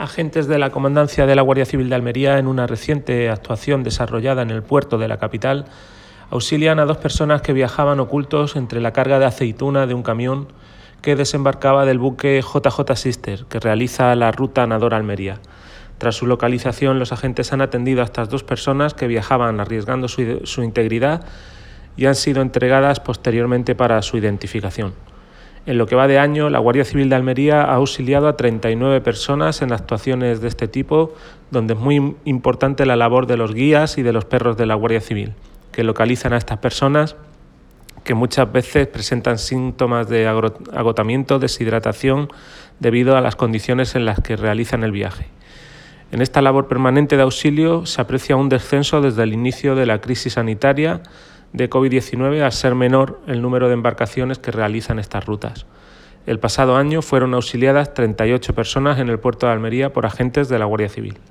Agentes de la Comandancia de la Guardia Civil de Almería, en una reciente actuación desarrollada en el puerto de la capital, auxilian a 2 personas que viajaban ocultos entre la carga de aceituna de un camión que desembarcaba del buque JJ Sister, que realiza la ruta Nador-Almería. Tras su localización, los agentes han atendido a estas 2 personas que viajaban arriesgando su integridad y han sido entregadas posteriormente para su identificación. En lo que va de año, la Guardia Civil de Almería ha auxiliado a 39 personas en actuaciones de este tipo, donde es muy importante la labor de los guías y de los perros de la Guardia Civil, que localizan a estas personas que muchas veces presentan síntomas de agotamiento, deshidratación, debido a las condiciones en las que realizan el viaje. En esta labor permanente de auxilio se aprecia un descenso desde el inicio de la crisis sanitaria de COVID-19 al ser menor el número de embarcaciones que realizan estas rutas. El pasado año fueron auxiliadas 38 personas en el puerto de Almería por agentes de la Guardia Civil.